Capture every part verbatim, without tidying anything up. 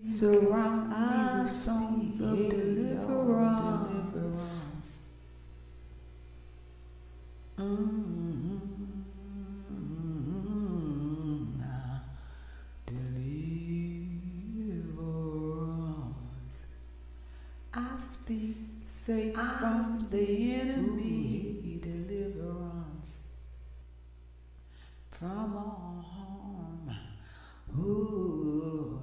Surround me with songs of deliverance. Mm-hmm. Deliverance. I speak, safe from the enemy. Deliverance from all harm. Ooh.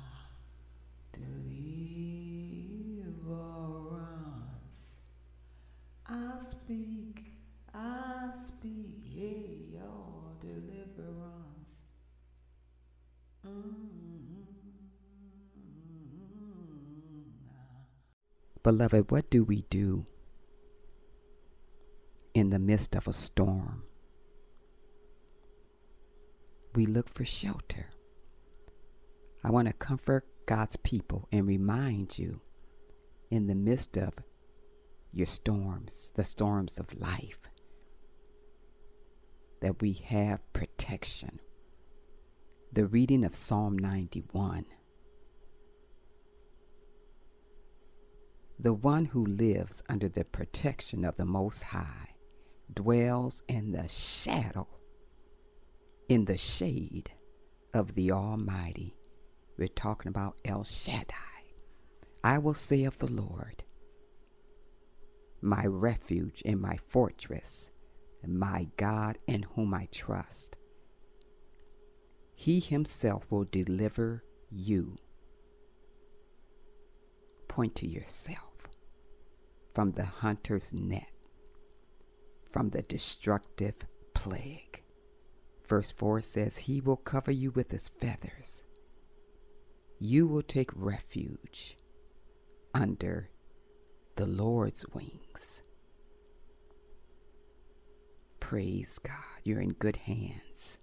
Deliverance. I speak, I speak, hey, your deliverance. Mm-hmm. Beloved, what do we do in the midst of a storm? We look for shelter. I want to comfort God's people and remind you, in the midst of your storms, the storms of life, that we have protection. The reading of Psalm ninety-one. The one who lives under the protection of the Most High dwells in the shadow, in the shade of the Almighty. We're talking about El Shaddai. I will say of the Lord, my refuge and my fortress, and my God in whom I trust. He himself will deliver you. Point to yourself from the hunter's net, from the destructive plague. Verse four says, he will cover you with his feathers. You will take refuge under the Lord's wings. Praise God. You're in good hands.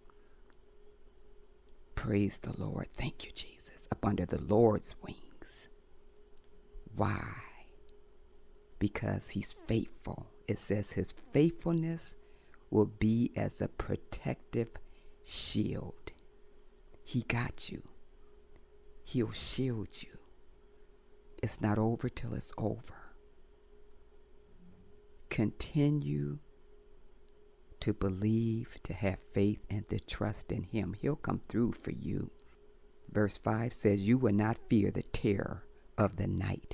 Praise the Lord. Thank you, Jesus. Up under the Lord's wings. Why? Because he's faithful. It says his faithfulness will be as a protective shield. He got you. He'll shield you. It's not over till it's over. Continue to believe, to have faith, and to trust in him. He'll come through for you. Verse five says, you will not fear the terror of the night.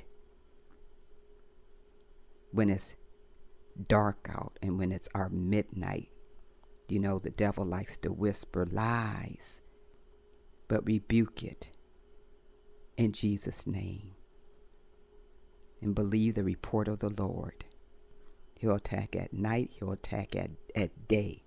When it's dark out and when it's our midnight, you know, the devil likes to whisper lies, but rebuke it in Jesus' name and believe the report of the Lord. He'll attack at night, he'll attack at, at day.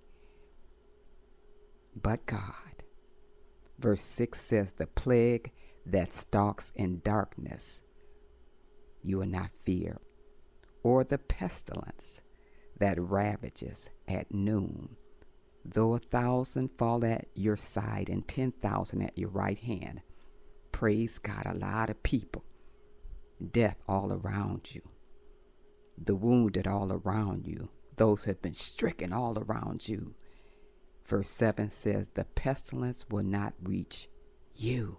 But God. Verse six says, the plague that stalks in darkness, you will not fear, or the pestilence that ravages at noon. Though a thousand fall at your side and ten thousand at your right hand, praise God, a lot of people, death all around you, the wounded all around you, those have been stricken all around you. Verse seven says, the pestilence will not reach you.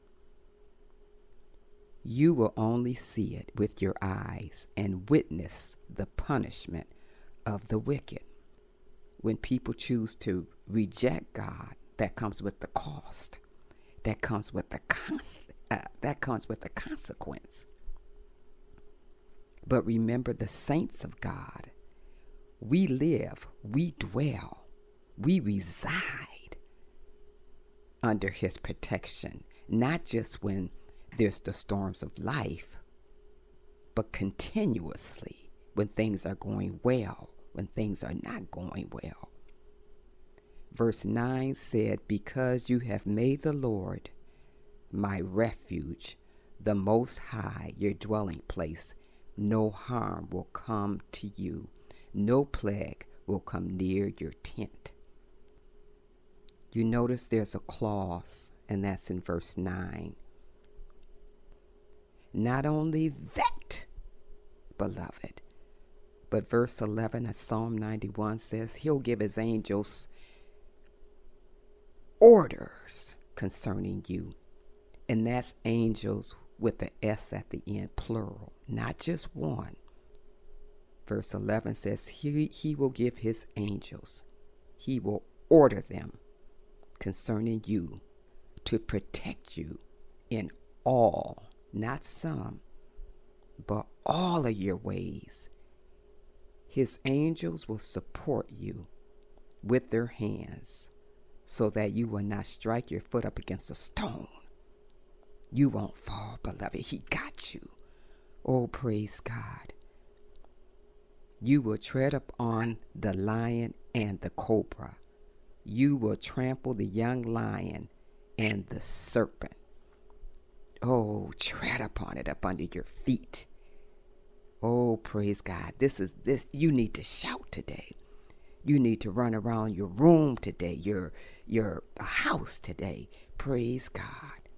You will only see it with your eyes and witness the punishment of the wicked. When people choose to reject God, that comes with the cost. That comes with the cons- uh, that comes with the consequence. But remember, the saints of God, we live, we dwell, we reside under his protection, not just when there's the storms of life, but continuously when things are going well, when things are not going well. Verse nine said, because you have made the Lord my refuge, the Most High, your dwelling place, no harm will come to you. No plague will come near your tent. You notice there's a clause, and that's in verse nine. Not only that, beloved, but verse eleven of Psalm ninety-one says he'll give his angels orders concerning you And that's angels with the S at the end, plural, not just one. Verse eleven says, he, he will give his angels, he will order them concerning you to protect you in all, not some, but all of your ways. His angels will support you with their hands so that you will not strike your foot up against a stone. You won't fall, beloved. He got you. Oh, praise God. You will tread upon the lion and the cobra. You will trample the young lion and the serpent. Oh, tread upon it up under your feet. Oh, praise God. This is this. You need to shout today. You need to run around your room today, your, your house today. Praise God.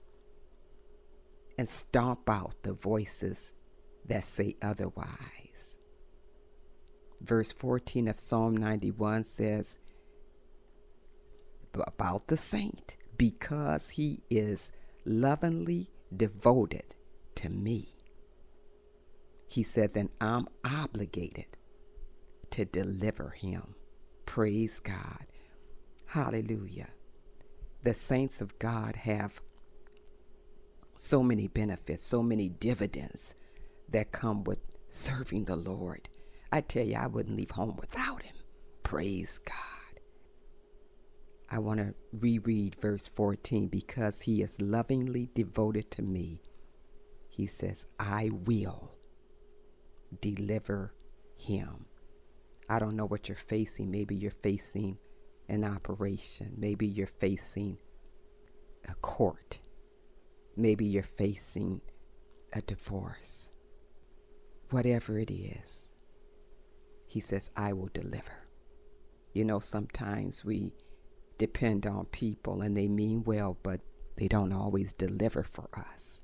And stomp out the voices that say otherwise. Verse fourteen of Psalm ninety-one says about the saint, because he is lovingly devoted to me. He said, then I'm obligated to deliver him. Praise God. Hallelujah. The saints of God have so many benefits, so many dividends that come with serving the Lord. I tell you, I wouldn't leave home without him. Praise God. I want to reread verse fourteen. Because he is lovingly devoted to me, he says, I will deliver him. I don't know what you're facing. Maybe you're facing an operation. Maybe you're facing a court. Maybe you're facing a divorce. Whatever it is, he says, I will deliver. You know, sometimes we depend on people and they mean well, but they don't always deliver for us.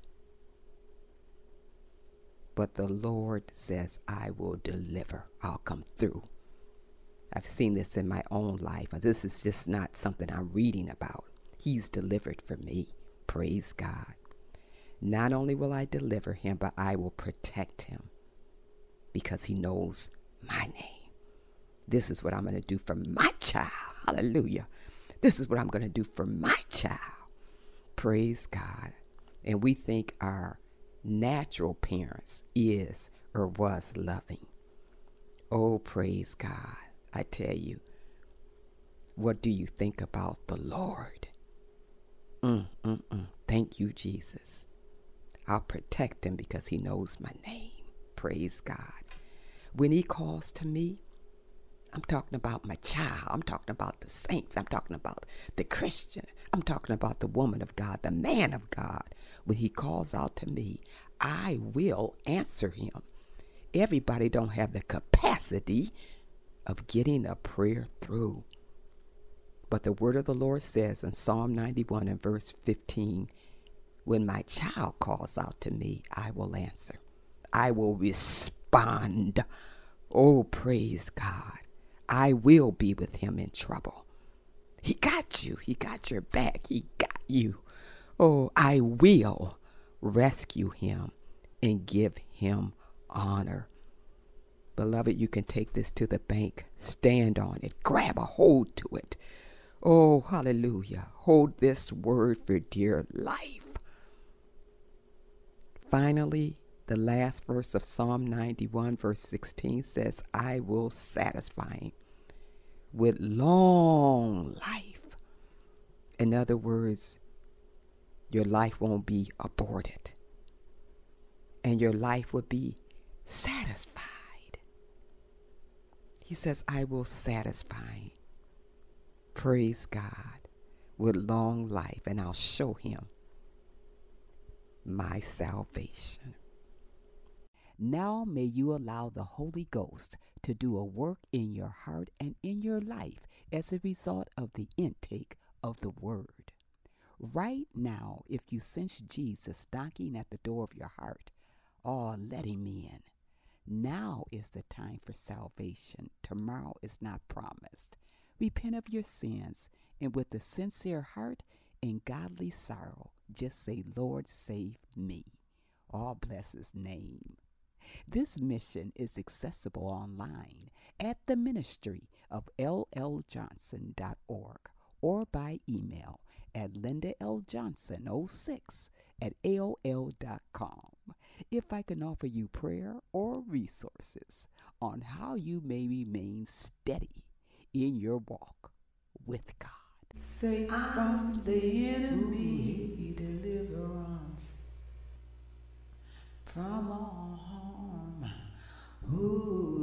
But the Lord says, I will deliver. I'll come through. I've seen this in my own life. This is just not something I'm reading about. He's delivered for me. Praise God. Not only will I deliver him, but I will protect him because he knows my name. This is what I'm going to do for my child. Hallelujah. This is what I'm going to do for my child. Praise God. And we think our natural parents is or was loving. Oh, praise God. I tell you, what do you think about the Lord? Mm, mm, mm. Thank you, Jesus. I'll protect him because he knows my name. Praise God. When he calls to me, I'm talking about my child. I'm talking about the saints. I'm talking about the Christian. I'm talking about the woman of God, the man of God. When he calls out to me, I will answer him. Everybody don't have the capacity of getting a prayer through. But the word of the Lord says in Psalm ninety-one and verse fifteen, when my child calls out to me, I will answer. I will respond. Oh, praise God. I will be with him in trouble. He got you. He got your back. He got you. Oh, I will rescue him and give him honor. Beloved, you can take this to the bank. Stand on it. Grab a hold to it. Oh, hallelujah. Hold this word for dear life. Finally, the last verse of Psalm ninety-one, verse sixteen says, I will satisfy him with long life. In other words, your life won't be aborted. And your life will be satisfied. He says, I will satisfy him. Praise God. With long life, and I'll show him my salvation. Now may you allow the Holy Ghost to do a work in your heart and in your life as a result of the intake of the word. Right now, if you sense Jesus knocking at the door of your heart, oh, let him in. Now is the time for salvation. Tomorrow is not promised. Repent of your sins, and with a sincere heart and godly sorrow, Just say, Lord, save me. All bless his name. This mission is accessible online at the ministry of l l johnson dot org or by email at linda l johnson oh six at a o l dot com. If I can offer you prayer or resources on how you may remain steady in your walk with God. Safe from the enemy, deliverance from all harm. Ooh.